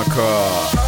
کاکا.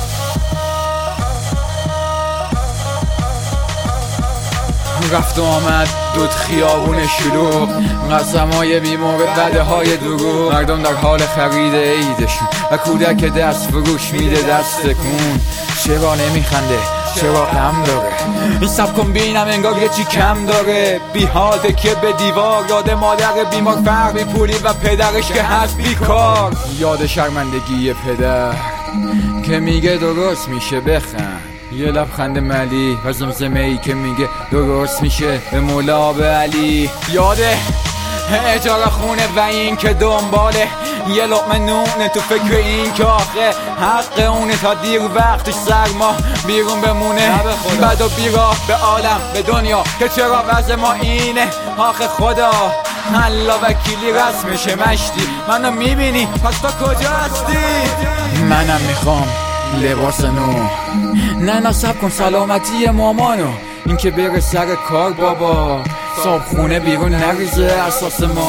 رفت و آمد دود خیابون شلوغ، قسمای بیمورد بده های دروغ، مردم در حال خرید عیدشون و کودک دست فروش میده دست تکون. چرا نمیخنده؟ چرا غم داره؟ این سب کن بینم انگار یه چی کم داره. بی حال تکیه به دیوار، یاد مادر بیمار فرق بی پولی و پدرش که هست بیکار. یاد شرمندگی پدر که میگه درست میشه بخند، یه لبخند ملی و زمزمه ای که میگه درست میشه به مولا به علی. یاده اجاره خونه و این که دنباله یه لقمه نونه، تو فکر این که آخه حق اونه تا دیر وقتش سرما بیرون بمونه. بد و بیراه به عالم به دنیا که چرا وضع ما اینه. آخه خدا الله وکیلی رسمشه مشتی، منو میبینی پس تا کجا هستی؟ منم میخوام لباس نو، نه سب کن سلامتی مامانو، این که بره سر کار بابا، صاحب خونه بیرون نریزه اساس ما.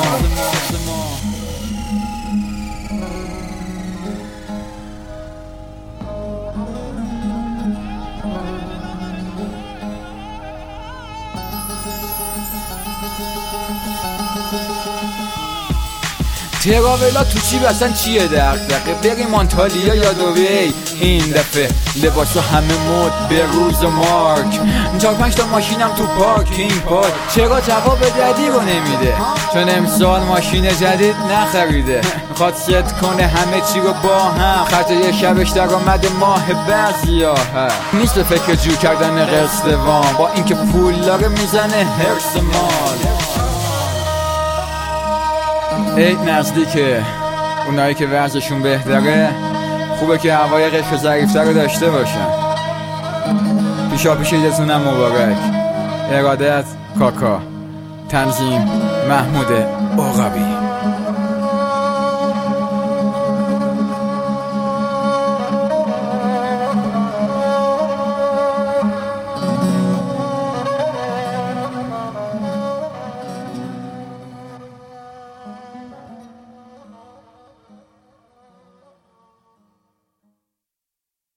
تراولا تو چی بسن چیه دقیقه؟ بریم آنتالیا یا دوی این دفعه لباسا همه مد به روز مارک. 4-5 تا ماشینم تو پارکینگ پارک. چرا جواب ددی رو نمیده؟ چون امسال ماشین جدید نخریده، میخواد ست کنه همه چی رو با هم. خرج یه شبش در آمد ماه بعضیا نیست به فکر جور کردن قسط وام، با اینکه پول داره میزنه هرس مال. عید نزدیکه، اونایی که وضعشون بهتره خوبه که هوای قشر ظریفتر رو داشته باشن. پیشا پیش عیدتونم مبارک. ارادت کاکا. تنظیم محمود عقبی.